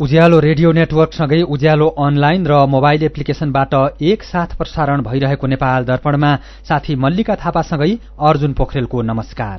उज्यालो radio नेटवर्कसँगै Ujyaalo online र mobile एप्लिकेशनबाट एकसाथ प्रसारण भइरहेको नेपाल दर्पणमा साथी मल्लिका थापासँगै अर्जुन पोखरेलको नमस्कार।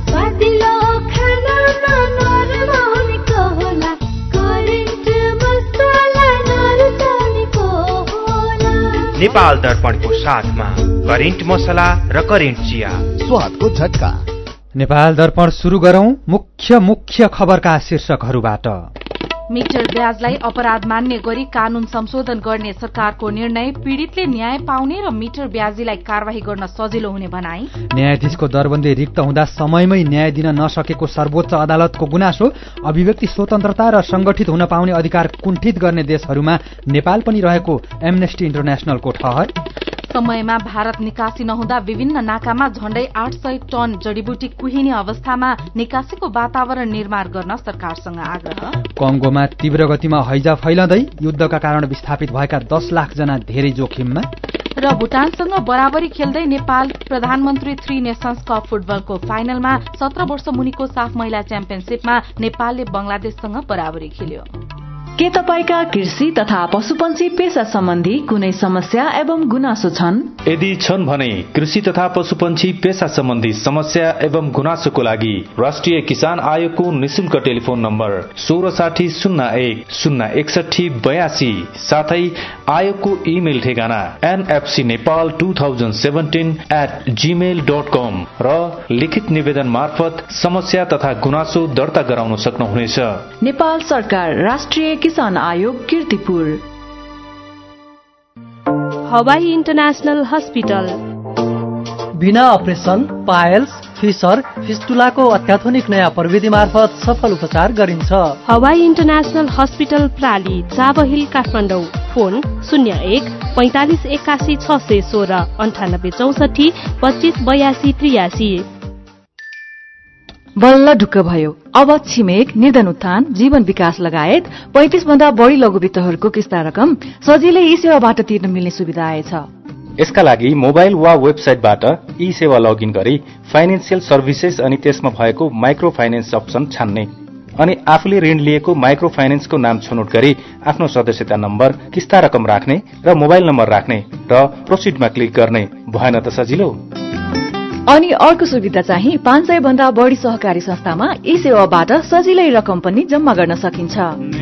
नेपाल दर्पणको साथमा करेन्ट मसला र करेन्ट चिया, स्वादको झट्का। नेपाल दर्पण सुरु गरौं मुख्य खबरका शीर्षकहरूबाट। मिटर ब्याजलाई अपराध मान्ने गरी कानून संशोधन गर्ने सरकारको निर्णय, पीड़ितले न्याय पाउने र मिटर ब्याजीलाई कार्यवाही गर्न सजिलो हुने भनाई। न्यायाधीशको दरबन्दी रिक्त हुँदा समयमै न्याय दिन नसकेको सर्वोच्च अदालतको गुनासो, अभिव्यक्ति स्वतन्त्रता र संगठित हुन पाउने अधिकार कुण्ठित गर्ने देशहरूमा नेपाल पनि रहेको एमनेस्टी इन्टरनेशनलको ठहर। समयमा भारत निकासी नहुँदा विभिन्न नाकामा झण्डै 800 टन जडीबुटी कुहिने अवस्थामा निकासीको वातावरण निर्माण गर्न सरकारसँग आग्रह। कङ्गोमा तीव्र गतिमा हैजा फैलँदै युद्धका कारण विस्थापित भएका 10 लाख जना धेरै जोखिममा। र भुटानसँग बराबरी खेल्दै नेपाल प्रधानमन्त्री 3 नेशन्स कप फुटबलको फाइनलमा 17 वर्ष मुनिको साफ महिला च्याम्पियनशीपमा नेपालले बंगलादेशसँग बराबरी खेल्यो। के तपाईका कृषि तथा पशुपन्छी पेशा सम्बन्धी कुनै समस्या एवं गुनासो छन्? यदि छन् भने कृषि तथा पशुपन्छी पेशा सम्बन्धी समस्या एवं गुनासोको लागि राष्ट्रिय किसान आयोगको निशुल्क टेलिफोन नम्बर 1660010162 साथै आयोगको इमेल ठेगाना nfcnepal2017@gmail.com र लिखित निवेदन मार्फत समस्या तथा गुनासो दर्ता गराउन सक्नुहुनेछ। नेपाल सरकार राष्ट्रिय किसान आयोग कीर्तिपुर। हवाई इन्टरनेशनल हस्पिटल बिना अपरेसन, पायल्स, फिसर, फिस्टुलाको अत्याधुनिक नयाँ प्रविधि मार्फत सफल उपचार गरिन्छ। हवाई इन्टरनेशनल हस्पिटल प्राली, चाबहिल, काठमाडौँ। फोन 01 45 81 616 98 64 25 82 83। बल्ल ढुक्क भयो। अब छिमेक, निर्धन उत्थान, जीवन विकास लगायत 35 भन्दा बढ़ी लघुवित्तहरूको किस्ता रकम सजिलै ई सेवाबाट तिर्न मिल्ने सुविधा आएछ। यसका लागि मोबाइल वा वेबसाइटबाट ई सेवा लगइन गरी फाइनेन्शियल सर्भिसेस अनि त्यसमा भएको माइक्रो फाइनेन्स अप्सन छान्ने अनि आफूले ऋण लिएको माइक्रो फाइनेन्सको नाम छनौट गरी आफ्नो सदस्यता नम्बर, किस्ता रकम राख्ने र मोबाइल नम्बर राख्ने र प्रोसिडमा क्लिक गर्ने। भएन त सजिलो? अनि अर्को सुविधा चाहिँ 500 भन्दा बढ़ी सहकारी संस्थामा ई सेवाबाट सजिलै रकम पनि जम्मा गर्न सकिन्छ।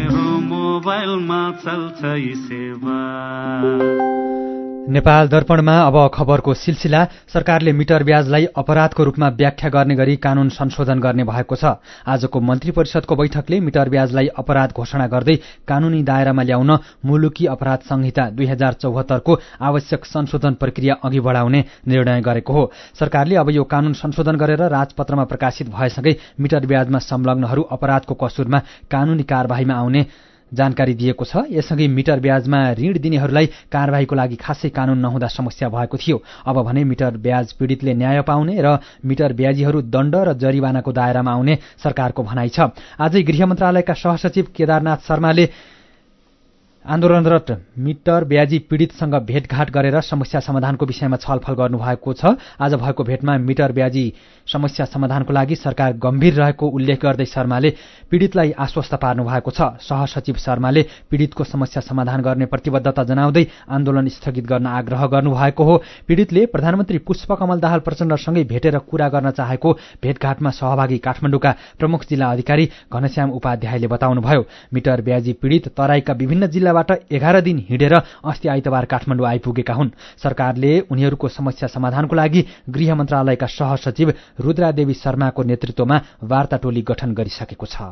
नेपाल दर्पणमा अब खबरको सिलसिला। सरकारले मिटर ब्याजलाई अपराधको रूपमा व्याख्या गर्ने गरी कानून संशोधन गर्ने भएको छ। आजको मन्त्री परिषदको बैठकले मिटर ब्याजलाई अपराध घोषणा गर्दै कानूनी दायरामा ल्याउन मुलुकी अपराध संहिता 2074 को आवश्यक संशोधन प्रक्रिया अघि बढाउने निर्णय गरेको हो। सरकारले अब यो कानून संशोधन गरेर राजपत्रमा प्रकाशित भएसँगै मिटर ब्याजमा संलग्नहरू अपराधको कसुरमा कानूनी कार्यवाहीमा आउने जानकारी दिएको छ। यससँगै मिटर ब्याजमा ऋण दिनेहरूलाई कार्यवाहीको लागि खासै कानून नहुँदा समस्या भएको थियो। अब भने मिटर ब्याज पीड़ितले न्याय पाउने र मिटर ब्याजीहरू दण्ड र जरिवानाको दायरामा आउने सरकारको भनाइ छ। आजै गृह मन्त्रालयका सहसचिव केदारनाथ शर्माले आन्दोलनरत मिटर ब्याजी पीड़ितसँग भेटघाट गरेर समस्या समाधानको विषयमा छलफल गर्नुभएको छ। आज भएको भेटमा मिटर ब्याजी समस्या समाधानको लागि सरकार गम्भीर रहेको उल्लेख गर्दै शर्माले पीड़ितलाई आश्वस्त पार्नु भएको छ। सहसचिव शर्माले पीड़ितको समस्या समाधान गर्ने प्रतिबद्धता जनाउँदै आन्दोलन स्थगित गर्न आग्रह गर्नुभएको हो। पीड़ितले प्रधानमन्त्री पुष्पकमल दाहाल प्रचण्डसँगै भेटेर कुरा गर्न चाहेको भेटघाटमा सहभागी काठमाडौँका प्रमुख जिल्ला अधिकारी घनश्याम उपाध्यायले बताउनुभयो। मिटर ब्याजी पीड़ित तराईका विभिन्न जिल्लाबाट 11 दिन हिँडेर अस्ति आइतबार काठमाडौँ आइपुगेका हुन्। सरकारले उनीहरूको समस्या समाधानको लागि गृह मन्त्रालयका सहसचिव रुद्रादेवी शर्माको नेतृत्वमा वार्ता टोली गठन गरिसकेको छ।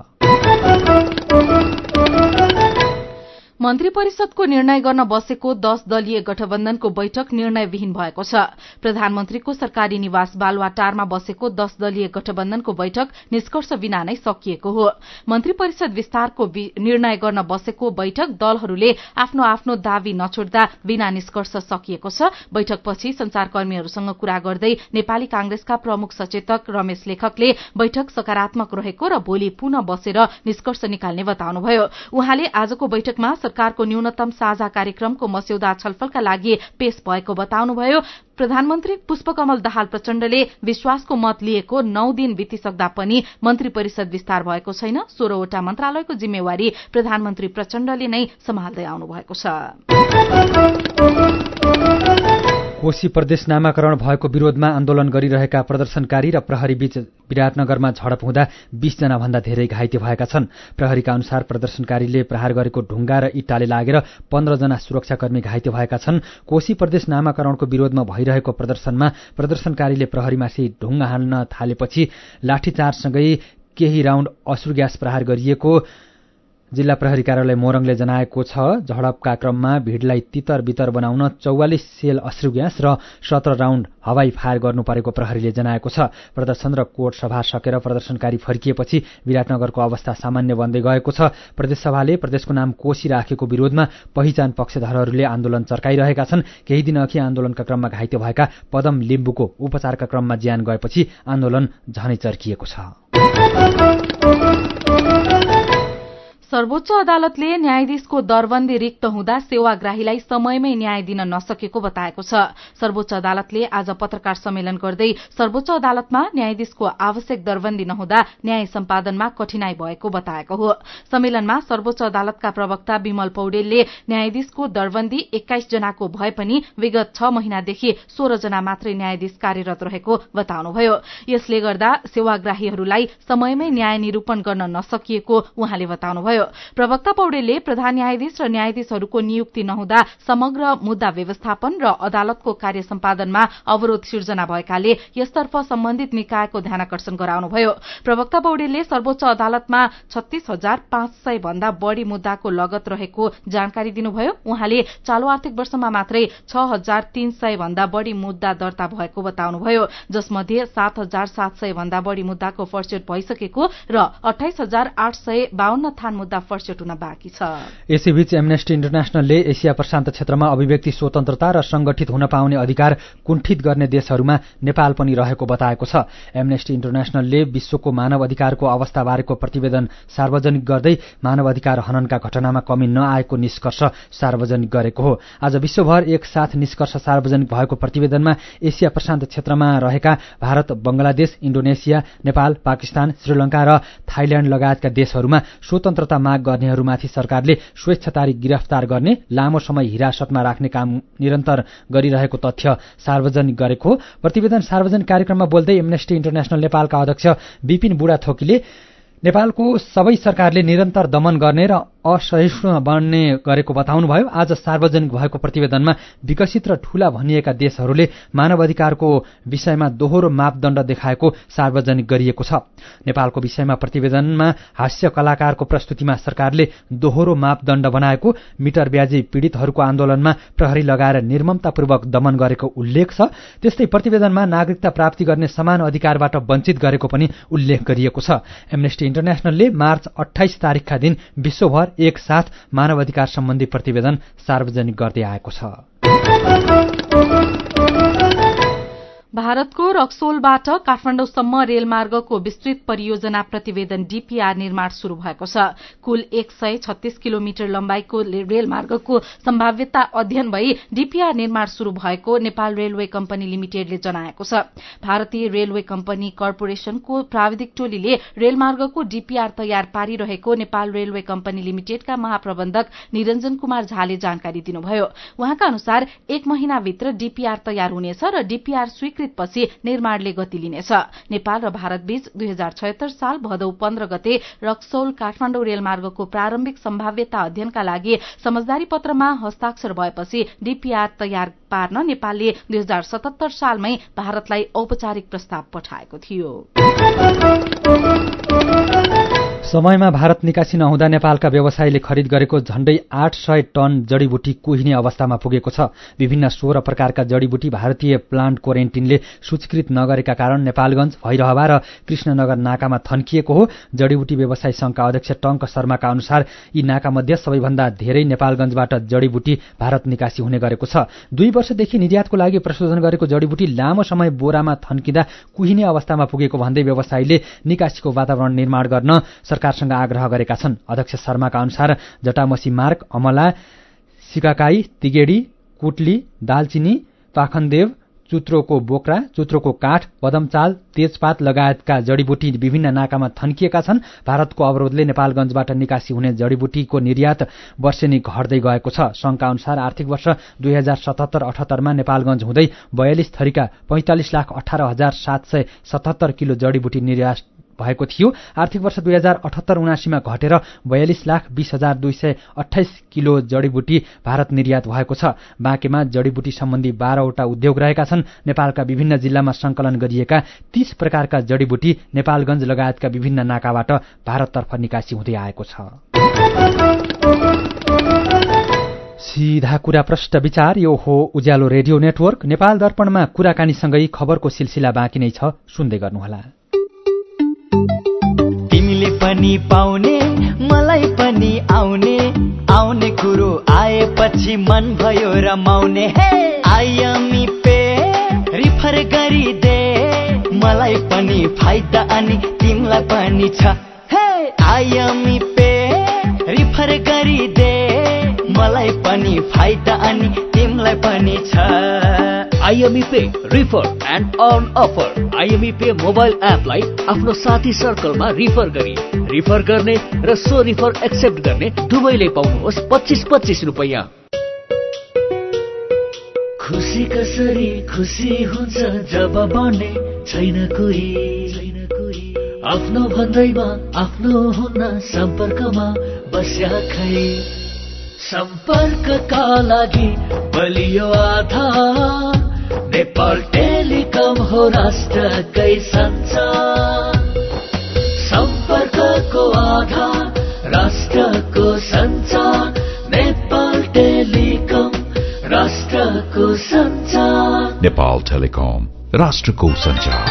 मन्त्री परिषदको निर्णय गर्न बसेको 10 दलीय गठबन्धनको बैठक निर्णयविहीन भएको छ। प्रधानमन्त्रीको सरकारी निवास बालुवाटारमा बसेको 10 दलीय गठबन्धनको बैठक निष्कर्ष बिना नै सकिएको हो। मन्त्री परिषद विस्तारको निर्णय गर्न बसेको बैठक दलहरूले आफ्नो आफ्नो दावी नछोड्दा बिना निष्कर्ष सकिएको छ। बैठकपछि संचारकर्मीहरूसँग कुरा गर्दै नेपाली कांग्रेसका प्रमुख सचेतक रमेश लेखकले बैठक सकारात्मक रहेको र भोलि पुनः बसेर निष्कर्ष निकाल्ने बताउनुभयो। उहाँले आजको बैठकमा सरकारको न्यूनतम साझा कार्यक्रमको मस्यौदा छलफलका लागि पेश भएको बताउनुभयो। प्रधानमन्त्री पुष्पकमल दाहाल प्रचण्डले विश्वासको मत लिएको 9 दिन बितिसक्दा पनि मन्त्री परिषद विस्तार भएको छैन। 16वटा मन्त्रालयको जिम्मेवारी प्रधानमन्त्री प्रचण्डले नै सम्हाल्दै आउनु भएको छ। कोशी प्रदेश नामाकरण भएको विरोधमा आन्दोलन गरिरहेका प्रदर्शनकारी र प्रहरी बीच विराटनगरमा झडप हुँदा 20 जना भन्दा धेरै घाइते भएका छन्। प्रहरीका अनुसार प्रदर्शनकारीले प्रहार गरेको ढुङ्गा र इँटाले लागेर 15 जना सुरक्षाकर्मी घाइते भएका छन्। कोशी प्रदेश नामाकरणको विरोधमा भइरहेको प्रदर्शनमा प्रदर्शनकारीले प्रहरीमाथि ढुङ्गा हान्न थालेपछि लाठीचार्जसँगै केही राउण्ड अश्रु ग्यास प्रहार गरिएको जिल्ला प्रहरी कार्यालय मोरङले जनाएको छ। झडपका क्रममा भिडलाई तितर बितर बनाउन 44 सेल अश्रु ग्यास र 17 राउण्ड हवाई फायर गर्नु परेको प्रहरीले जनाएको छ। प्रदर्शन र कोर्ट सभा सकेर प्रदर्शनकारी फर्किएपछि विराटनगरको अवस्था सामान्य बन्दै गएको छ। प्रदेशसभाले प्रदेशको नाम कोशी राखेको विरोधमा पहिचान पक्षधरहरूले आन्दोलन चर्काइरहेका छन्। केही दिन अघि आन्दोलनका क्रममा घाइते भएका पदम लिम्बुको उपचारका क्रममा ज्यान गएपछि आन्दोलन झनै चर्किएको छ। सर्वोच्च अदालतले न्यायाधीशको दरबन्दी रिक्त हुँदा सेवाग्राहीलाई समयमै न्याय दिन नसकेको बताएको छ। सर्वोच्च अदालतले आज पत्रकार सम्मेलन गर्दै सर्वोच्च अदालतमा न्यायाधीशको आवश्यक दरबन्दी नहुँदा न्याय सम्पादनमा कठिनाई भएको बताएको हो। सम्मेलनमा सर्वोच्च अदालतका प्रवक्ता विमल पौडेलले न्यायाधीशको दरबन्दी 21 जनाको भए पनि विगत 6 महिनादेखि 16 जना मात्रै न्यायाधीश कार्यरत रहेको बताउनुभयो। यसले गर्दा सेवाग्राहीहरूलाई समयमै न्याय निरूपण गर्न नसकिएको उहाँले बताउनुभयो। प्रवक्ता पौडेलले प्रधान न्यायाधीश र न्यायाधीशहरूको नियुक्ति नहुँदा समग्र मुद्दा व्यवस्थापन र अदालतको कार्य सम्पादनमा अवरोध सिर्जना भएकाले यसतर्फ सम्बन्धित निकायको ध्यानाकर्षण गराउनुभयो। प्रवक्ता पौडेलले सर्वोच्च अदालतमा 36,500 भन्दा बढ़ी मुद्दाको लगत रहेको जानकारी दिनुभयो। उहाँले चालू आर्थिक वर्षमा मात्रै 6,300 भन्दा बढ़ी मुद्दा दर्ता भएको बताउनुभयो, जसमध्ये 7,700 भन्दा बढ़ी मुद्दाको फर्सेट भइसकेको र 28,852 थान मुद्दा फर्सेट हुन बाँकी छ। यसैबीच एमनेस्टी इन्टरनेशनलले एसिया प्रशान्त क्षेत्रमा अभिव्यक्ति स्वतन्त्रता र संगठित हुन पाउने अधिकार कुण्ठित गर्ने देशहरूमा नेपाल पनि रहेको बताएको छ। एमनेस्टी इन्टरनेशनलले विश्वको मानव अधिकारको अवस्थाबारेको प्रतिवेदन सार्वजनिक गर्दै मानव अधिकार हननका घटनामा कमी नआएको निष्कर्ष सार्वजनिक गरेको हो। आज विश्वभर एकसाथ निष्कर्ष सार्वजनिक भएको प्रतिवेदनमा एसिया प्रशान्त क्षेत्रमा रहेका भारत, बंगलादेश, इन्डोनेसिया, नेपाल, पाकिस्तान, श्रीलंका र थाइल्याण्ड लगायतका देशहरूमा स्वतन्त्रता माग गर्नेहरूमाथि सरकारले स्वेच्छाचारी गिरफ्तार गर्ने, लामो समय हिरासतमा राख्ने काम निरन्तर गरिरहेको तथ्य सार्वजनिक गरेको हो। प्रतिवेदन सार्वजनिक कार्यक्रममा बोल्दै एमनेस्टी इन्टरनेशनल नेपालका अध्यक्ष विपिन बुढाथोकीले नेपालको सबै सरकारले निरन्तर दमन गर्ने र असहिष्णु बन्ने गरेको बताउनुभयो। आज सार्वजनिक भएको प्रतिवेदनमा विकसित र ठूला भनिएका देशहरूले मानव अधिकारको विषयमा दोहोरो मापदण्ड देखाएको सार्वजनिक गरिएको छ। नेपालको विषयमा प्रतिवेदनमा हास्य कलाकारको प्रस्तुतिमा सरकारले दोहोरो मापदण्ड बनाएको, मिटर ब्याजी पीड़ितहरूको आन्दोलनमा प्रहरी लगाएर निर्ममतापूर्वक दमन गरेको उल्लेख छ। त्यस्तै प्रतिवेदनमा नागरिकता प्राप्ति गर्ने समान अधिकारबाट वञ्चित गरेको पनि उल्लेख गरिएको छ। एमनेस्टी इन्टरनेशनलले मार्च 28 तारिकका दिन विश्वभर एक साथ मानव अधिकार सम्बन्धी प्रतिवेदन सार्वजनिक गर्दै आएको छ। भारतको रक्सोलबाट काठमाडौँसम्म रेलमार्गको विस्तृत परियोजना प्रतिवेदन डीपीआर निर्माण शुरू भएको छ। कुल 136 किलोमिटर लम्बाइको रेलमार्गको सम्भाव्यता अध्ययन भई डीपीआर निर्माण शुरू भएको नेपाल रेलवे कम्पनी लिमिटेडले जनाएको छ। भारतीय रेलवे कम्पनी कर्पोरेशनको प्राविधिक टोलीले रेलमार्गको डीपीआर तयार पारिरहेको नेपाल रेलवे कम्पनी लिमिटेडका महाप्रबन्धक निरञ्जन कुमार झाले जानकारी दिनुभयो। उहाँका अनुसार 1 महिनाभित्र डीपीआर तयार हुनेछ र डीपीआर पछि निर्माणले गति लिनेछ। नेपाल र भारतबीच 2076 साल भदौ 15 गते रक्सौल काठमाडौँ रेलमार्गको प्रारम्भिक सम्भाव्यता अध्ययनका लागि समझदारी पत्रमा हस्ताक्षर भएपछि डीपीआर तयार पार्न नेपालले 2077 सालमै भारतलाई औपचारिक प्रस्ताव पठाएको थियो। समयमा भारत निकासी नहुँदा नेपालका व्यवसायीले खरिद गरेको झण्डै 800 टन जडीबुटी कुहिने अवस्थामा पुगेको छ। विभिन्न 16 प्रकारका जडीबुटी भारतीय प्लान्ट क्वारेन्टिनले सूचीकृत नगरेका कारण नेपालगञ्ज, भैरहवा र कृष्णनगर नाकामा थन्किएको हो। जडीबुटी व्यवसायी संघका अध्यक्ष टंक शर्माका अनुसार यी नाकामध्ये सबैभन्दा धेरै नेपालगञ्जबाट जडीबुटी भारत निकासी हुने गरेको छ। 2 वर्षदेखि निर्यातको लागि प्रशोधन गरेको जडीबुटी लामो समय बोरामा थन्किँदा कुहिने अवस्थामा पुगेको भन्दै व्यवसायीले निकासीको वातावरण निर्माण गर्न सरकारसँग आग्रह गरेका छन्। अध्यक्ष शर्माका अनुसार जटामसी मार्ग, अमला, सिकाकाई, तिगेडी, कुटली, दालचिनी, पाखनदेव, चुत्रोको बोक्रा, चुत्रोको काठ, बदमचाल, तेजपात लगायतका जडीबुटी विभिन्न नाकामा थन्किएका छन्। भारतको अवरोधले नेपालगञ्जबाट निकासी हुने जडीबुटीको निर्यात वर्षेनी घट्दै गएको छ। संघका अनुसार आर्थिक वर्ष 2077-78 नेपालगञ्ज हुँदै 42 थरीका 45,18,777 किलो जडीबुटी निर्यात भएको थियो। आर्थिक वर्ष 2078-79 घटेर 42,20,228 किलो जडीबुटी भारत निर्यात भएको छ। बाँकेमा जडीबुटी सम्बन्धी 12वटा उद्योग रहेका छन्। नेपालका विभिन्न जिल्लामा संकलन गरिएका 30 प्रकारका जडीबुटी नेपालगञ्ज लगायतका विभिन्न नाकाबाट भारततर्फ निकासी हुँदै आएको छ। सीधा कुरा प्रश्न विचार, यो हो उज्यालो रेडियो नेटवर्क। नेपाल दर्पणमा कुराकानीसँगै खबरको सिलसिला बाँकी नै छ, सुन्दै गर्नुहोला। तिमीले पनि पाउने मलाई पनि आउने कुरो आएपछि मन भयो रमाउने। आइएमई पे रिफर गरिदे, मलाई पनि फाइदा अनि तिमीलाई पनि छ। आइएमई पे रिफर गरिदे, मलाई पनि फाइदा अनि तिमीलाई पनि छ। IME pay refer and earn offer. IME pay mobile एपलाई आफ्नो साथी सर्कलमा रिफर गर्ने र सो रिफर एक्सेप्ट गर्ने दुवैले पाउनुहोस् 25-25 रुपैयाँ। खुसी कसरी खुसी हुन्छ जब बन्ने छैन कोही, आफ्नो भन्दैमा आफ्नो हुन्न सम्पर्कमा बस्या खै। सम्पर्कका लागि बलियो आधार, नेपाल टेलिकम हो राष्ट्रकै सञ्चार। सम्पर्कको आधार राष्ट्रको सञ्चार, नेपाल टेलिकम राष्ट्रको सञ्चार। नेपाल टेलिकम राष्ट्रको सञ्चार।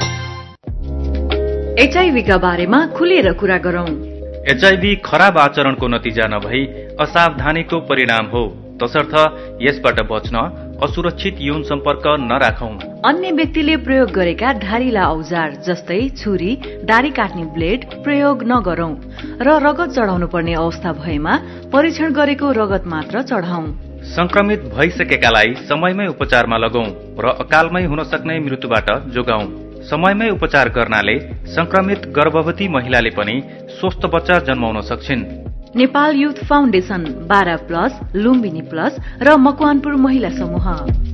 एचआईभी का बारेमा खुलेर कुरा गरौं। एचआईभी खराब आचरणको नतिजा नभई असावधानीको परिणाम हो, तसर्थ यसबाट बच्न असुरक्षित यौन सम्पर्क नराखौं। अन्य व्यक्तिले प्रयोग गरेका धारिला औजार जस्तै छुरी, दारी काट्ने ब्लेड प्रयोग नगरौं र रगत चढाउनु पर्ने अवस्था भएमा परीक्षण गरेको रगत मात्र चढाउँ। संक्रमित भइसकेकालाई समयमै उपचारमा लगौं र अकालमै हुन सक्ने मृत्युबाट जोगाउँ। समयमै उपचार गर्नाले संक्रमित गर्भवती महिलाले पनि स्वस्थ बच्चा जन्माउन सक्छिन्। Nepal youth foundation, 12+ Lumbini plus र मकवानपुर महिला समूह।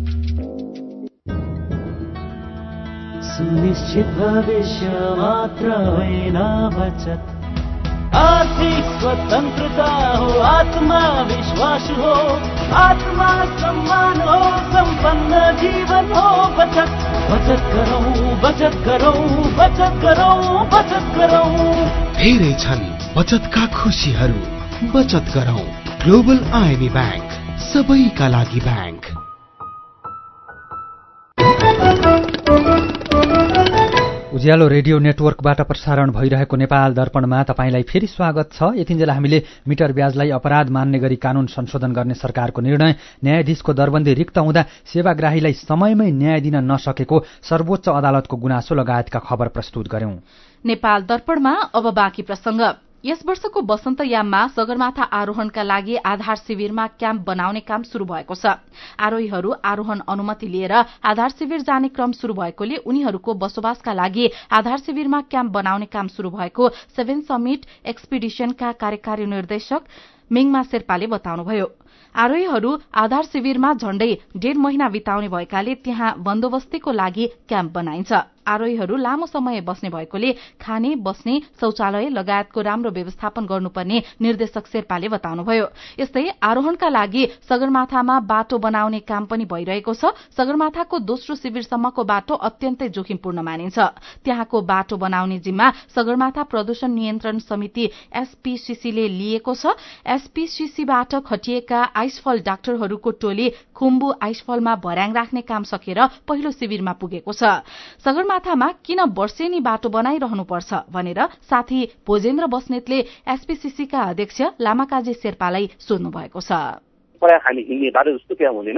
सुनिश्चित भविष्य मात्र होइन बचत, आर्थिक स्वतन्त्रता हो, आत्मविश्वास हो, आत्मा सम्मान हो, सम्पन्न जीवन हो। बचत बचत गरौँ, बचत गरौँ, बचत गरौँ, बचत गरौँ। धेरै छन् बचतका खुशीहरू, बचत गरौँ। ग्लोबल आईएमई बैंक, सबैका लागि बैंक। उज्यालो रेडियो नेटवर्कबाट प्रसारण भइरहेको नेपाल दर्पणमा तपाईंलाई फेरि स्वागत छ। यतिन्जेल हामीले मिटर ब्याजलाई अपराध मान्ने गरी कानून संशोधन गर्ने सरकारको निर्णय, न्यायाधीशको दरबन्दी रिक्त हुँदा सेवाग्राहीलाई समयमै न्याय दिन नसकेको सर्वोच्च अदालतको गुनासो लगायतका खबर प्रस्तुत गर्यौं। नेपाल दर्पणमा अब बाँकी प्रसंग। यस वर्षको वसन्तयाममा सगरमाथा आरोहणका लागि आधार शिविरमा क्याम्प बनाउने काम शुरू भएको छ। आरोहीहरू आरोहण अनुमति लिएर आधार शिविर जाने क्रम शुरू भएकोले उनीहरूको बसोबासका लागि आधार शिविरमा क्याम्प बनाउने काम शुरू भएको 7 समिट एक्सपिडिशनका कार्यकारी निर्देशक मिङमा शेर्पाले बताउनुभयो। आरोहीहरू आधार शिविरमा झण्डै 1.5 महिना बिताउने भएकाले त्यहाँ बन्दोबस्तीको लागि क्याम्प बनाइन्छ। आरोहीहरू लामो समय बस्ने भएकोले खाने, बस्ने, शौचालय लगायतको राम्रो व्यवस्थापन गर्नुपर्ने निर्देशक शेर्पाले बताउनुभयो। यस्तै आरोहणका लागि सगरमाथामा बाटो बनाउने काम पनि भइरहेको छ। सगरमाथाको दोस्रो शिविरसम्मको बाटो अत्यन्तै जोखिमपूर्ण मानिन्छ। त्यहाँको बाटो बनाउने जिम्मा सगरमाथा प्रदूषण नियन्त्रण समिति एसपीसीसीले लिएको छ। एसपीसीसीबाट खटिएका आइसफल डाक्टरहरूको टोली खुम्बु आइसफलमा भर्याङ राख्ने काम सकेर पहिलो शिविरमा पुगेको छ। सगरमाथामा किन वर्षेनी बाटो बनाइरहनुपर्छ भनेर साथी भोजेन्द्र बस्नेतले एसपीसीसीका अध्यक्ष लामाकाजी शेर्पालाई सोध्नु भएको छ। प्राय हामी हिँड्ने बाटो जस्तो त्यहाँ हुँदैन,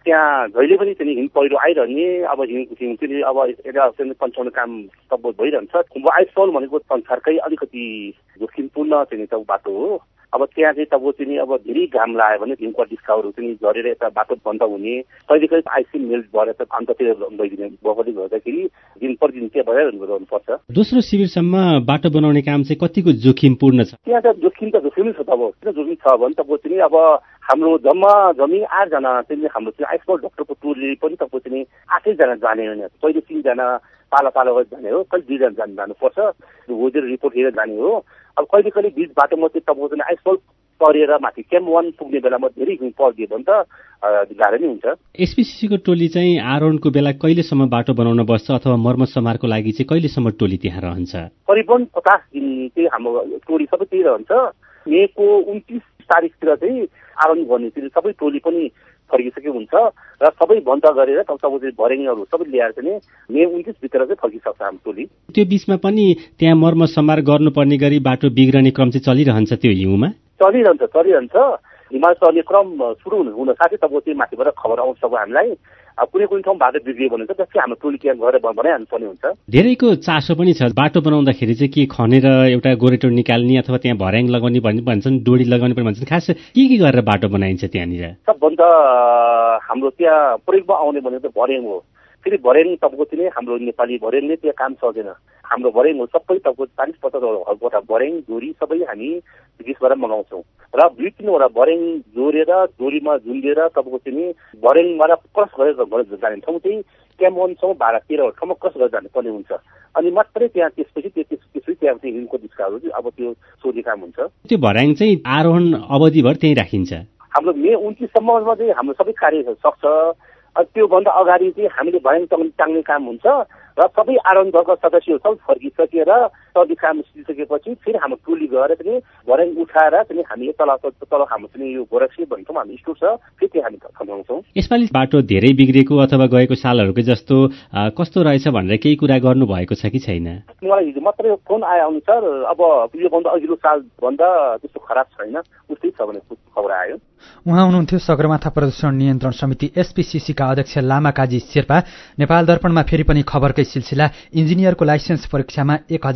त्यहाँ जहिले पनि चाहिँ हिम पहिरो आइरहने अब हिम चाहिँ अब यसलाई पन्छाउने काम सब भइरहन्छ। आइसफल भनेको संसारकै अलिकति जोखिमपूर्ण चाहिँ बाटो हो। अब त्यहाँ चाहिँ तपाईँको चाहिँ अब धेरै घाम लाग्यो भने हिमका डिस्काहरू चाहिँ झरेर यता बाटो बन्द हुने, कहिलेकाहीँ आइसिन मेल्ट भएर त अन्ततिर गइदिने भएकोले गर्दाखेरि दिन प्रतिदिन त्यहाँ भइरहनुपर्छ। दोस्रो शिविरसम्म बाटो बनाउने काम चाहिँ कतिको जोखिमपूर्ण छ? त्यहाँ त जोखिमै छ। अब किन जोखिम छ भने तपाईँको चाहिँ अब हाम्रो जम्मी 8 जना चाहिँ हाम्रो चाहिँ आइसफल डाक्टरको टोलले पनि तपाईँको चाहिँ 8 जना जाने होइन, कहिले 3 जना पाला गरेर जाने हो, कहिले 2 जना जानुपर्छ, होजेर रिपोर्ट हेरेर जाने हो। अब कहिले कहिले बिच बाटोमा चाहिँ तपाईँको चाहिँ आइसफल परेर माथि क्याम्प 1 पुग्ने बेलामा धेरै हिउँ परिदियो भने त गाह्रो नै हुन्छ। एसपीसीसीको टोली चाहिँ आरोहणको बेला कहिलेसम्म बाटो बनाउन बस्छ अथवा मर्मत समारको लागि चाहिँ कहिलेसम्म टोली त्यहाँ रहन्छ? करिबन 50 दिन चाहिँ हाम्रो टोली सबै त्यही रहन्छ। मेको 29 तारिकतिर चाहिँ आरोहण गर्ने चाहिँ सबै टोली पनि फर्किसकेको हुन्छ र सबै बन्द गरेर तपाईँ भर्याङहरू सबै ल्याएर चाहिँ मे 29 भित्र चाहिँ फर्किसक्छ हाम्रो टोली। त्यो बीचमा पनि त्यहाँ मर्मत समार गर्नुपर्ने गरी बाटो बिग्रने क्रम चाहिँ चलिरहन्छ? त्यो हिउँमा चलिरहन्छ। हिमाल चल्ने क्रम सुरु हुन साथै तपाईँ चाहिँ माथिबाट खबर आउँछ अब हामीलाई। कुनै ठाउँ बाटो बिग्रियो भने चाहिँ त्यसै हाम्रो टोली त्यहाँ गएर बनाइहाल्नु पर्ने हुन्छ। धेरैको चासो पनि छ बाटो बनाउँदाखेरि चाहिँ के खनेर एउटा गोरेटो निकाल्ने अथवा त्यहाँ भर्याङ लगाउने भन्छन्, डोरी लगाउने पनि भन्छन्। खास के गरेर बाटो बनाइन्छ त्यहाँनिर? सबभन्दा हाम्रो त्यहाँ प्रयोगमा आउने भनेको भर्याङ हो। फेरि भर्याङ तपाईँको चाहिँ हाम्रो नेपाली भर्याङले त्यहाँ काम सक्दैन। हाम्रो भर्याङ हो सबै तपाईँको 40-50वटा भर्याङ डोरी सबै हामी विदेशबाट मगाउँछौँ र 2-3वटा भर्याङ जोडेर डोरीमा झुन्डेर तपाईँको चाहिँ भर्याङबाट क्रस गरेर जाने ठाउँ चाहिँ क्याम्प 1 12-13 ठाउँमा क्रस गरेर जानु पर्ने हुन्छ। अनि मात्रै त्यहाँ त्यसपछि त्यहाँ चाहिँ हिमको डिस्काहरू अब त्यो सोध्ने काम हुन्छ। त्यो भर्याङ चाहिँ आरोहण अवधिभर त्यहीँ राखिन्छ? हाम्रो मे 29 सम्ममा चाहिँ हाम्रो सबै कार्य सक्छ। त्योभन्दा अगाडि चाहिँ हामीले भर्याङ टाङ्ने काम हुन्छ र सबै आरोहण दलका सदस्यहरू सब फर्किसकेर सबै काम सिकिसकेपछि फेरि हाम्रो टोली गएर चाहिँ भर्याङ उठाएर चाहिँ हामी तल हाम्रो चाहिँ यो गोरखसी भन्ने ठाउँमा हाम्रो स्टोर छ, फेरि त्यहाँ हामी थमाउँछौँ। यसपालि बाटो धेरै बिग्रेको अथवा गएको सालहरूकै जस्तो कस्तो रहेछ भनेर केही कुरा गर्नु भएको छ कि छैन? मलाई हिजो मात्रै फोन आयो अनुसार अब योभन्दा अघिल्लो सालभन्दा त्यस्तो खराब छैन, उस्तै छ भने खबर आयो। उहाँ हुनुहुन्थ्यो सगरमाथा प्रदूषण नियन्त्रण समिति एसपीसीसीका अध्यक्ष लामा काजी शेर्पा। नेपाल दर्पणमा फेरि पनि खबरकै सिलसिला। इन्जिनियरको लाइसेन्स परीक्षामा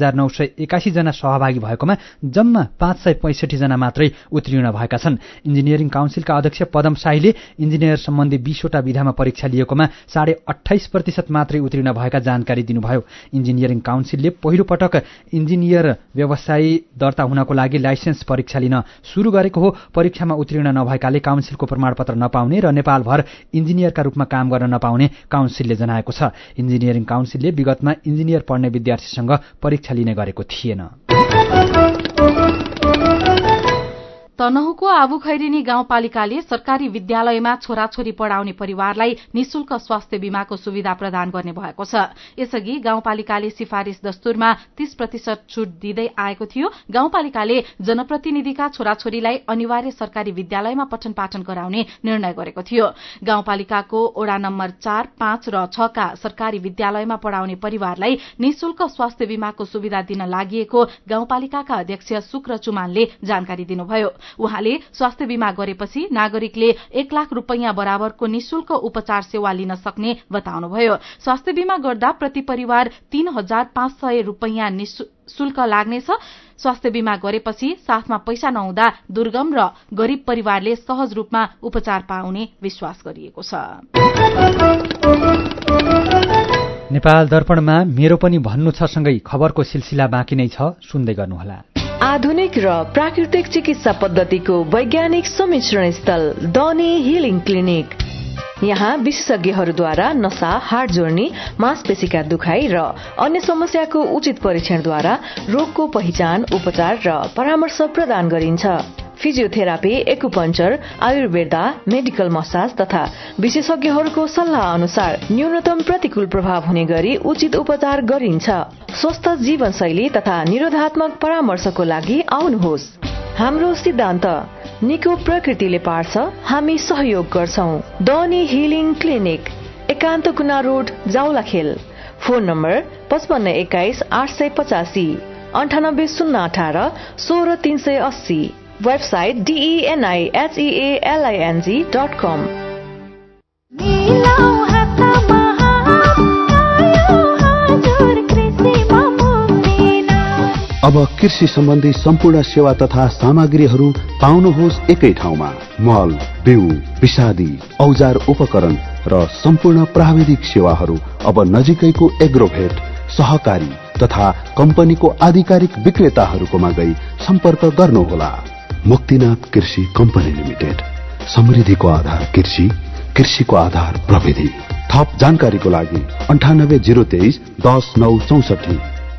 1981 जना सहभागी भएकोमा जम्मा 565 जना मात्रै उत्तीर्ण भएका छन्। इन्जिनियरिङ काउन्सिलका अध्यक्ष पदम शाहीले इन्जिनियर सम्बन्धी 20वटा विधामा परीक्षा लिएकोमा 28% मात्रै उत्तीर्ण भएका जानकारी दिनुभयो। इन्जिनियरिङ काउन्सिलले पहिलो पटक इन्जिनियर व्यवसायी दर्ता हुनको लागि लाइसेन्स परीक्षा लिन सुरु गरेको हो। परीक्षामा उत्तीर्ण नभएकाले काउन्सिलको प्रमाणपत्र नपाउने र नेपालभर इन्जिनियरका रूपमा काम गर्न नपाउने काउन्सिलले जनाएको छ। इन्जिनियरिङ काउन्सिलले विगतमा इन्जिनियर पढ्ने विद्यार्थीसँग परीक्षा लिने गरेको थिएन। तनहुँको आबुखैरेनी गाउँपालिकाले सरकारी विद्यालयमा छोराछोरी पढ़ाउने परिवारलाई निशुल्क स्वास्थ्य बीमाको सुविधा प्रदान गर्ने भएको छ। यसअघि गाउँपालिकाले सिफारिश दस्तुरमा 30% छूट दिँदै आएको थियो। गाउँपालिकाले जनप्रतिनिधिका छोराछोरीलाई अनिवार्य सरकारी विद्यालयमा पठन पाठन गराउने निर्णय गरेको थियो। गाउँपालिकाको वडा नम्बर 4, 5 र 6 का सरकारी विद्यालयमा पढ़ाउने परिवारलाई निशुल्क स्वास्थ्य बीमाको सुविधा दिन लागि गाउँपालिकाका अध्यक्ष शुक्र चुमानले जानकारी दिनुभयो। उहाँले स्वास्थ्य बीमा गरेपछि नागरिकले 1 लाख रुपैयाँ बराबरको निशुल्क उपचार सेवा लिन सक्ने बताउनुभयो। स्वास्थ्य बीमा गर्दा प्रति परिवार 3500 रुपैयाँ शुल्क लाग्नेछ। स्वास्थ्य बीमा गरेपछि साथमा पैसा नहुँदा दुर्गम र गरीब परिवारले सहज रूपमा उपचार पाउने विश्वास गरिएको छ। नेपाल दर्पणमा मेरो पनि भन्नु छ सँगै खबरको सिलसिला बाँकी नै छ, सुन्दै गर्नुहोला। आधुनिक र प्राकृतिक चिकित्सा पद्धतिको वैज्ञानिक सम्मिश्रण स्थल डनी हिलिङ क्लिनिक। यहाँ विशेषज्ञहरूद्वारा नसा, हाड जोड्नी, मांसपेशीका दुखाइ र अन्य समस्याको उचित परीक्षणद्वारा रोगको पहिचान, उपचार र परामर्श प्रदान गरिन्छ। Physiotherapy, acupuncture, Ayurveda, medical massage तथा विशेषज्ञहरूको सल्लाह अनुसार न्यूनतम प्रतिकूल प्रभाव हुने गरी उचित उपचार गरिन्छ। स्वस्थ जीवनशैली तथा निरोधात्मक परामर्शको लागि आउनुहोस्। हाम्रो सिद्धान्त निको प्रकृतिले पार्छ, हामी सहयोग गर्छौं। डनी healing clinic, Ekanta Kuna road, Jawalakhel. Phone number 5521 885, 98 018 16 380। Website denihealing.com। अब कृषि सम्बन्धी सम्पूर्ण सेवा तथा सामग्रीहरू पाउनुहोस् एकै ठाउँमा। मल, बिउ, विषादी, औजार उपकरण र सम्पूर्ण प्राविधिक सेवाहरू अब नजिकैको एग्रोभेट, सहकारी तथा कम्पनीको आधिकारिक विक्रेताहरूकोमा गई सम्पर्क गर्नुहोला। मुक्तिनाथ कृषि कम्पनी लिमिटेड, समृद्धिको आधार कृषि, कृषिको आधार प्रविधि। थप जानकारीको लागि 98 023 10 964।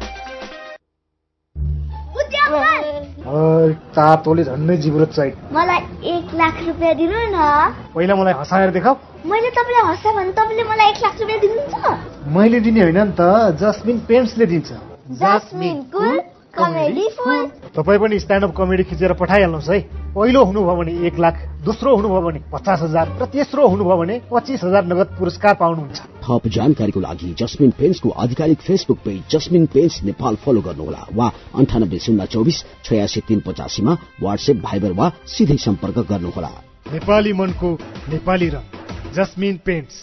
चार तोले झन्डै जिब्रो चाहियो। मलाई 1 लाख रुपैयाँ दिनु न। पहिला मलाई हँसाएर देखाऊ। मैले तपाईलाई हँसा भने तपाईले मलाई 1 लाख रुपैयाँ दिनुहुन्छ? मैले दिने होइन नि त, जस्मिन पेन्ट्सले दिन्छ। Jasmine cool comedy full. तपाई पनि स्ट्यान्ड अप कमेडी खिचेर पठाइहाल्नुहोस् है। पहिलो हुनुभयो भने 1 लाख, दोस्रो हुनुभयो भने 50,000 र तेस्रो हुनुभयो भने 25,000 नगद पुरस्कार पाउनुहुन्छ। थप जानकारीको लागि जस्मिन पेन्ट्सको आधिकारिक Facebook page Jasmine paints Nepal follow गर्नुहोला वा 98 024 86 385 मा व्हाट्सएप, भाइबर वा सिधै सम्पर्क गर्नुहोला। नेपाली मनको नेपाली रङ, Jasmine paints.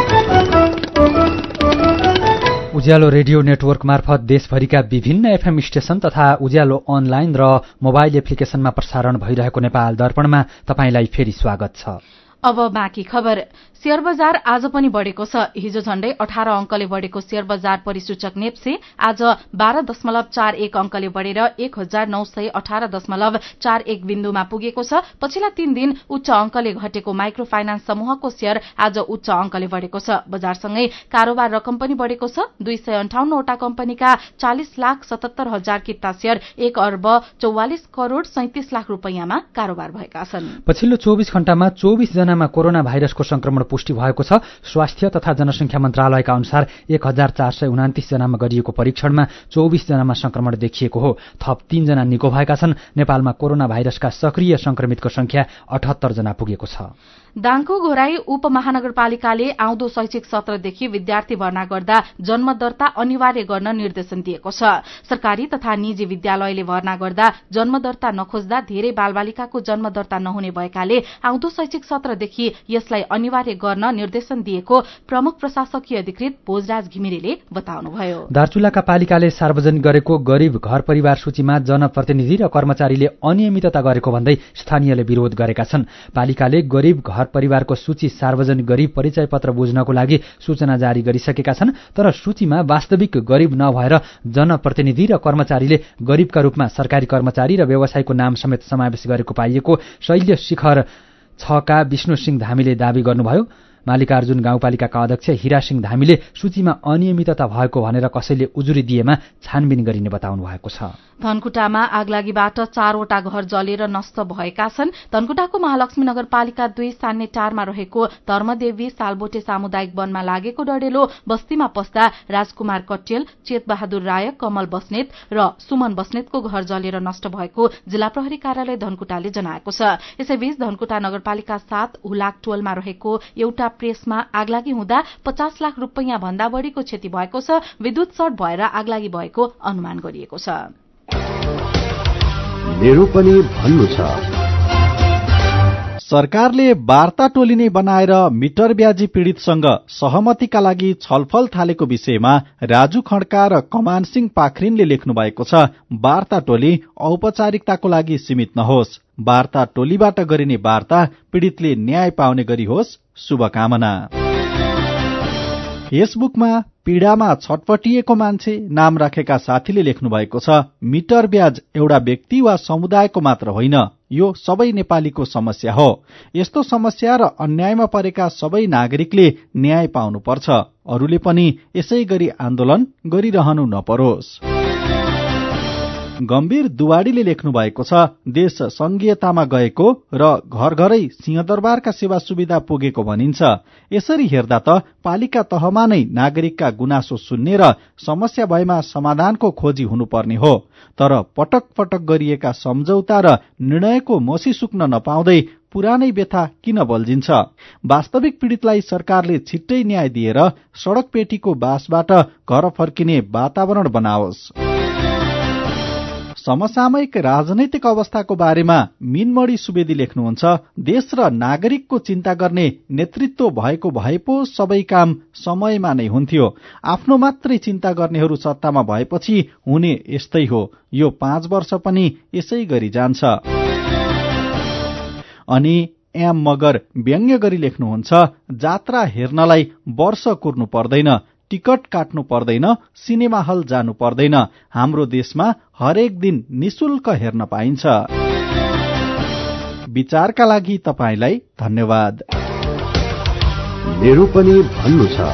Ujyaalo radio network मार्फत देशभरिका विभिन्न एफएम स्टेशन तथा उज्यालो अनलाइन र मोबाइल एप्लिकेशनमा प्रसारण भइरहेको नेपाल दर्पणमा तपाईंलाई फेरि स्वागत छ। अब बाँकी खबर। शेयर बजार आज पनि बढेको छ। हिजो झण्डै 18 अंकले बढेको शेयर बजार परिसूचक नेप्से आज 12.41 अंकले बढेर 1918.41 बिन्दुमा पुगेको छ। पछिल्ला 3 दिन उच्च अंकले घटेको माइक्रो फाइनान्स समूहको शेयर आज उच्च अंकले बढेको छ। बजारसँगै कारोबार रकम पनि बढेको छ। 258 वटा कम्पनीका 40,77,000 किता शेयर 1 अर्ब 44 करोड़ 37 लाख रुपैयाँमा कारोबार भएका छन्। पछिल्लो 24 घण्टामा 24 जनामा कोरोना भाइरसको संक्रमण पुष्टि भएको छ। स्वास्थ्य तथा जनसंख्या मन्त्रालयका अनुसार 1429 जनामा गरिएको परीक्षणमा 24 जनामा संक्रमण देखिएको हो। थप 3 जना निको भएका छन्। नेपालमा कोरोना भाइरसका सक्रिय संक्रमितको संख्या 78 जना पुगेको छ। दाङको घोराई उपमहानगरपालिकाले आउँदो शैक्षिक सत्रदेखि विद्यार्थी भर्ना गर्दा जन्म दर्ता अनिवार्य गर्न निर्देशन दिएको छ। सरकारी तथा निजी विद्यालयले भर्ना गर्दा जन्म दर्ता नखोज्दा धेरै बालबालिकाको जन्म दर्ता नहुने भएकाले आउँदो शैक्षिक सत्रदेखि यसलाई अनिवार्य गर्न निर्देशन दिएको प्रमुख प्रशासकीय अधिकृत भोजराज घिमिरेले बताउनुभयो। दार्चुलाका पालिकाले सार्वजनिक गरेको गरीब घर परिवार सूचीमा जनप्रतिनिधि र कर्मचारीले अनियमितता गरेको भन्दै स्थानीयले विरोध गरेका छन्। पालिकाले गरीब घर परिवारको सूची सार्वजनिक गरी परिचय पत्र बुझ्नको लागि सूचना जारी गरिसकेका छन्। तर सूचीमा वास्तविक गरीब नभएर जनप्रतिनिधि र कर्मचारीले गरीबका रूपमा सरकारी कर्मचारी र व्यवसायको नाम समेत समावेश गरेको पाइएको शैल्य शिखर 6 का विष्णु सिंह धामीले दावी गर्नुभयो। मालिकार्जुन गाउँपालिकाका अध्यक्ष हिरा सिंह धामीले सूचीमा अनियमितता भएको भनेर कसैले उजुरी दिएमा छानबिन गरिने बताउनु भएको छ। धनकुटामा आगलागीबाट 4 वटा घर जलेर नष्ट भएका छन्। धनकुटाको महालक्ष्मी नगरपालिका 2 सान्नेटारमा रहेको धर्मदेवी सालबोटे सामुदायिक वनमा लागेको डडेलो बस्तीमा पस्दा राजकुमार कट्टेल, चेतबहादुर राय, कमल बस्नेत र सुमन बस्नेतको घर जलेर नष्ट भएको जिल्ला प्रहरी कार्यालय धनकुटाले जनाएको छ। यसैबीच धनकुटा नगरपालिका 7 हुलाक टोलमा रहेको एउटा प्रेसमा आगलागी हुँदा 50 लाख रुपैयाँ भन्दा बढ़ीको क्षति भएको छ। विद्युत सर्ट भएर आगलागी भएको अनुमान गरिएको छ। मेरो पनि भन्नु छ। सरकारले वार्ता टोली नै बनाएर मिटर ब्याजी पीड़ितसँग सहमतिका लागि छलफल थालेको विषयमा राजु खड्का र कमान सिंह पाखरिनले लेख्नु भएको छ। वार्ता टोली औपचारिकताको लागि सीमित नहोस्। वार्ता टोलीबाट गरिने वार्ता पीड़ितले न्याय पाउने गरी होस्। शुभकामना। फेसबुकमा पीडामा छटपटिएको मान्छे नाम राखेका साथीले लेख्नु भएको छ। मिटर ब्याज एउटा व्यक्ति वा समुदायको मात्र होइन, यो सबै नेपालीको समस्या हो। यस्तो समस्या र अन्यायमा परेका सबै नागरिकले न्याय पाउनुपर्छ। अरूले पनि यसै गरी आन्दोलन गरिरहनु नपरोस्। गम्भीर दुवाडीले लेख्नु भएको छ। देश संघीयतामा गएको र घर घरै सिंहदरबारका सेवा सुविधा पुगेको भनिन्छ। यसरी हेर्दा त पालिका तहमा नै नागरिकका गुनासो सुन्ने र समस्या भएमा समाधानको खोजी हुनुपर्ने हो। तर पटक पटक गरिएका सम्झौता र निर्णयको मसी सुक्न नपाउँदै पुरानै व्यथा किन बल्झिन्छ? वास्तविक पीड़ितलाई सरकारले छिट्टै न्याय दिएर सड़क पेटीको बासबाट घर फर्किने वातावरण बनाओस्। समसामयिक राजनैतिक अवस्थाको बारेमा मिनमणि सुवेदी लेख्नुहुन्छ, देश र नागरिकको चिन्ता गर्ने नेतृत्व भएको भए पो सबै काम समयमा नै हुन्थ्यो। आफ्नो मात्रै चिन्ता गर्नेहरू सत्तामा भएपछि हुने यस्तै हो। यो 5 वर्ष पनि यसै गरी जान्छ। अनि एम मगर व्यङ्ग्य गरी लेख्नुहुन्छ, जात्रा हेर्नलाई वर्ष कुर्नु पर्दैन, टिकट काट्नु पर्दैन, सिनेमा हल जानु पर्दैन। हाम्रो देशमा हरेक दिन निशुल्क हेर्न पाइन्छ। विचारका लागि तपाईलाई धन्यवाद। मेरो पनि भन्नु छ।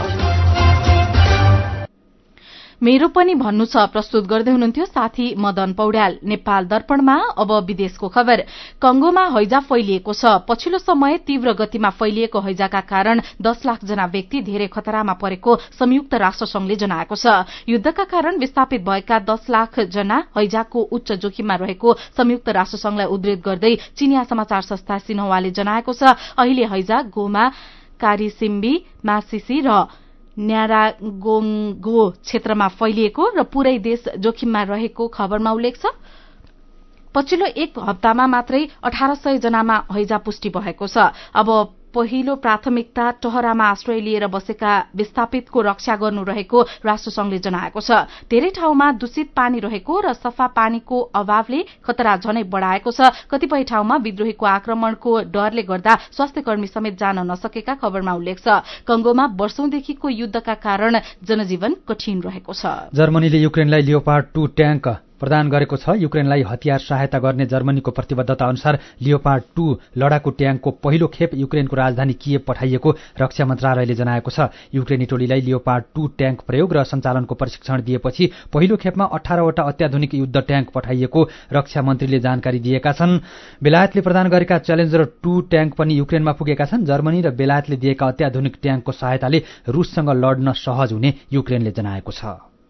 मेरो पनि भन्नु छ प्रस्तुत गर्दै हुनुहुन्थ्यो साथी मदन पौड्याल। नेपाल दर्पणमा अब विदेशको खबर। कंगोमा हैजा फैलिएको छ। पछिल्लो समय तीव्र गतिमा फैलिएको हैजाका कारण 10 लाख जना व्यक्ति धेरै खतरामा परेको संयुक्त राष्ट्रसंघले जनाएको छ। युद्धका कारण विस्थापित भएका 10 लाख जना हैजाको उच्च जोखिममा रहेको संयुक्त राष्ट्रसंघलाई उद्धृत गर्दै चिनिया समाचार संस्था सिन्हुवाले जनाएको छ। अहिले हैजा गोमा, कारिसिम्बी, मासिसी र न्यारागोङ्गो क्षेत्रमा फैलिएको र पूरै देश जोखिममा रहेको खबरमा उल्लेख छ। पछिल्लो 1 हप्तामा मात्रै 1800 जनामा हैजा पुष्टि भएको छ। अब पहिलो प्राथमिकता टहरामा आश्रय लिएर बसेका विस्थापितको रक्षा गर्नु रहेको राष्ट्रसंघले जनाएको छ। धेरै ठाउँमा दूषित पानी रहेको र सफा पानीको अभावले खतरा झनै बढ़ाएको छ। कतिपय ठाउँमा विद्रोहीको आक्रमणको डरले गर्दा स्वास्थ्यकर्मी समेत जान नसकेका खबरमा उल्लेख छ। कंगोमा वर्षौंदेखिको युद्धका कारण जनजीवन कठिन रहेको छ। जर्मनीले युक्रेनलाई लियोपार्ड 2 ट्याङ्क प्रदान गरेको छ। युक्रेनलाई हतियार सहायता गर्ने जर्मनीको प्रतिबद्धता अनुसार लियोपार्ड 2 लडाकु ट्याङ्कको पहिलो खेप युक्रेनको राजधानी किएभ पठाइएको रक्षा मन्त्रालयले जनाएको छ। युक्रेनी टोलीलाई लियोपार्ड 2 ट्याङ्क प्रयोग र सञ्चालनको प्रशिक्षण दिएपछि पहिलो खेपमा 18 वटा अत्याधुनिक युद्ध ट्याङ्क पठाइएको रक्षा मन्त्रीले जानकारी दिएका छन्। बेलायतले प्रदान गरेका च्यालेन्जर 2 ट्याङ्क पनि युक्रेनमा पुगेका छन्। जर्मनी र बेलायतले दिएका अत्याधुनिक ट्याङ्कको सहायताले रुससँग लड्न सहज हुने युक्रेनले जनाएको छ।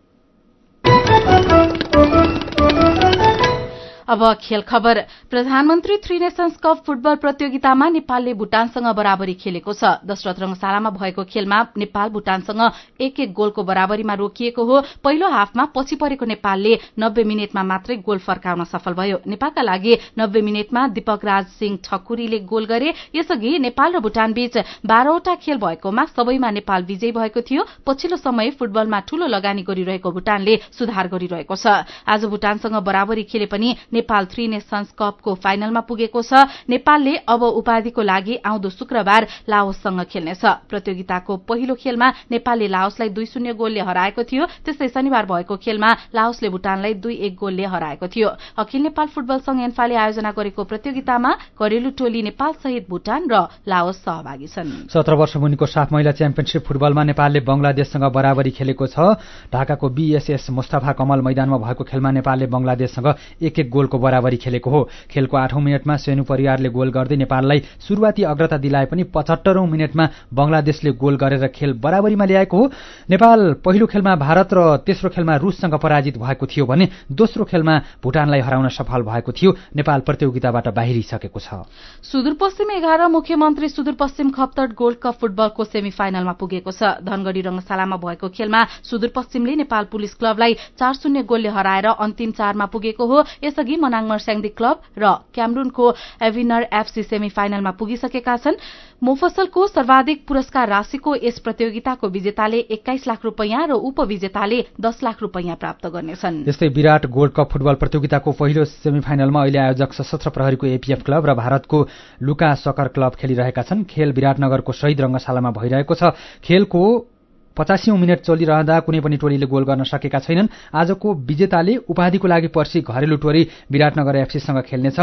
अब खेल खबर। प्रधानमन्त्री 3 नेशन्स कप फुटबल प्रतियोगितामा नेपालले भुटानसँग बराबरी खेलेको छ। दशरथ रंगशालामा भएको खेलमा नेपाल भुटानसँग 1-1 गोलको बराबरीमा रोकिएको हो। पहिलो हाफमा पछि परेको नेपालले 90 मिनेटमा मात्रै गोल फर्काउन सफल भयो। नेपालका लागि 90 मिनेटमा दीपक राज सिंह ठकुरीले गोल गरे। यसअघि नेपाल र भुटान बीच 12 वटा खेल भएकोमा सबैमा नेपाल विजयी भएको थियो। पछिल्लो समय फुटबलमा ठूलो लगानी गरिरहेको भुटानले सुधार गरिरहेको छ। आज भुटानसँग बराबरी खेले पनि नेपाल 3 नेशन्स कपको फाइनलमा पुगेको छ। नेपालले अब उपाधिको लागि आउँदो शुक्रबार लाओससँग खेल्नेछ। प्रतियोगिताको पहिलो खेलमा नेपालले लाओसलाई 2-0 गोलले हराएको थियो। त्यस्तै शनिबार भएको खेलमा लाओसले भुटानलाई 2-1 गोलले हराएको थियो। अखिल नेपाल फुटबल संघ एन्फाले आयोजना गरेको प्रतियोगितामा घरेलु टोली नेपाल सहित भुटान र लाओस सहभागी छन्। 17 वर्ष मुनिको साफ महिला च्याम्पियनशिप फुटबलमा नेपालले बंगलादेशसँग बराबरी खेलेको छ। ढाकाको बीएसएस मुस्ताफा कमल मैदानमा भएको खेलमा नेपालले बंगलादेशसँग 1-1 गोलको बराबरी खेलेको हो। खेलको 8औं मिनेटमा सेनु परियारले गोल गर्दै नेपाललाई सुरुवाती अग्रता दिलाए पनि 75औं मिनेटमा बंगलादेशले गोल गरेर खेल बराबरीमा ल्याएको हो। नेपाल पहिलो खेलमा भारत र तेस्रो खेलमा रुससँग पराजित भएको थियो भने दोस्रो खेलमा भुटानलाई हराउन सफल भएको थियो। नेपाल प्रतियोगिताबाट बाहिरिसकेको छ। सुदूरपश्चिम 11 मुख्यमन्त्री सुदूरपश्चिम खप्तड गोल्ड कप फुटबलको सेमिफाइनलमा पुगेको छ। धनगढ़ी रंगशालामा भएको खेलमा सुदूरपश्चिमले नेपाल पुलिस क्लबलाई 4-0 गोलले हराएर अन्तिम 4मा पुगेको हो। यसअघि मनाङ मर्स्याङ्दी क्लब र क्यामरूनको एभिनर एफसी सेमिफाइनलमा पुगिसकेका छन्। मोफसलको सर्वाधिक पुरस्कार राशिको यस प्रतियोगिताको विजेताले 21 लाख रुपैयाँ र उपविजेताले 10 लाख रुपैयाँ प्राप्त गर्नेछन्। यस्तै विराट गोल्ड कप फुटबल प्रतियोगिताको पहिलो सेमिफाइनलमा अहिले आयोजक सशस्त्र प्रहरीको एपीएफ क्लब र भारतको लुका सकर क्लब खेलिरहेका छन्। खेल विराटनगरको शहीद रंगशालामा भइरहेको छ। खेलको 85औं मिनेट चलिरहँदा कुनै पनि टोलीले गोल गर्न सकेका छैनन्। आजको विजेताले उपाधिको लागि पर्सि घरेलु टोली विराटनगर एफसीसँग खेल्नेछ।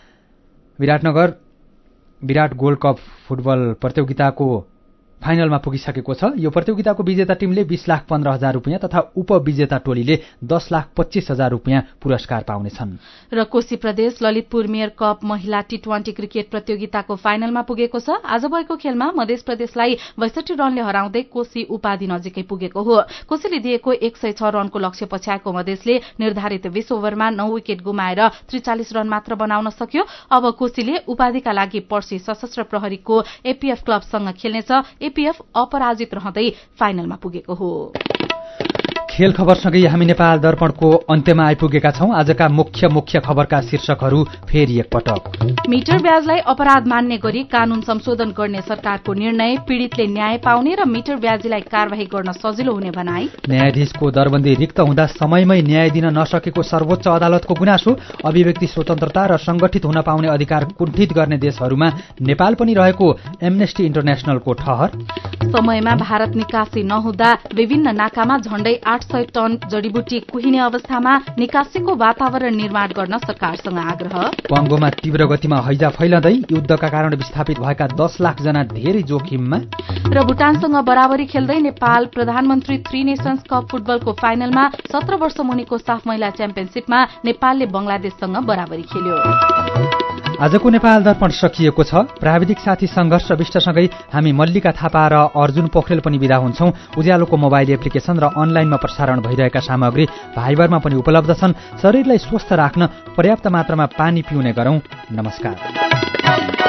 Biratnagar Birat gold cup football प्रतियोगिताको फाइनलमा पुगिसकेको छ। यो प्रतियोगिताको विजेता टिमले 20,15,000 रुपैयाँ तथा उपविजेता टोलीले 10,25,000 रुपैयाँ पुरस्कार पाउनेछन्। र कोशी प्रदेश ललितपुर मेयर कप महिला टी20 क्रिकेट प्रतियोगिताको फाइनलमा पुगेको छ। आज भएको खेलमा मध्य प्रदेशलाई 62 रनले हराउँदै कोशी उपाधि नजिकै पुगेको हो। कोशीले दिएको 106 रनको लक्ष्य पछ्याएको मधेसले निर्धारित 20 ओभरमा 9 विकेट गुमाएर 43 रन मात्र बनाउन सक्यो। अब कोशीले उपाधिका लागि पर्सि सशस्त्र प्रहरीको एपीएफ क्लबसँग खेल्नेछ। एपीएफ अपराजित रहँदै फाइनलमा पुगेको हो। खेल खबरसँगै हामी नेपाल दर्पणको अन्त्यमा आइपुगेका छौं। आजका मुख्य खबरका शीर्षकहरू फेरि एकपटक। मिटर ब्याजलाई अपराध मान्ने गरी कानून संशोधन गर्ने सरकारको निर्णय, पीड़ितले न्याय पाउने र मिटर ब्याजीलाई कार्यवाही गर्न सजिलो हुने भनाई। न्यायाधीशको दरबन्दी रिक्त हुँदा समयमै न्याय दिन नसकेको सर्वोच्च अदालतको गुनासो। अभिव्यक्ति स्वतन्त्रता र संगठित हुन पाउने अधिकार कुण्ठित गर्ने देशहरूमा नेपाल पनि रहेको एमनेस्टी इन्टरनेशनलको ठहर। समयमा भारत निकासी नहुँदा विभिन्न नाकामा झण्डै 800 टन जडीबुटी कुहिने अवस्थामा निकासीको वातावरण निर्माण गर्न सरकारसँग आग्रह। कङ्गोमा तीव्र गतिमा हैजा फैलँदै युद्धका कारण विस्थापित भएका 10 लाख जना धेरै जोखिममा। र भुटानसँग बराबरी खेल्दै नेपाल प्रधानमन्त्री 3 नेशन्स कप फुटबलको फाइनलमा 17 वर्ष मुनिको साफ महिला च्याम्पियनशीपमा नेपालले बंगलादेशसँग बराबरी खेल्यो। आजको नेपाल दर्पण सकिएको छ। प्राविधिक साथी संघर्ष विष्टसँगै हामी मल्लिका थापा र अर्जुन पोखरेल पनि विदा हुन्छौं। उज्यालोको मोबाइल एप्लिकेशन र अनलाइनमा प्रसारण भइरहेका सामग्री भाइबरमा पनि उपलब्ध छन्। शरीरलाई स्वस्थ राख्न पर्याप्त मात्रामा पानी पिउने गरौं। नमस्कार।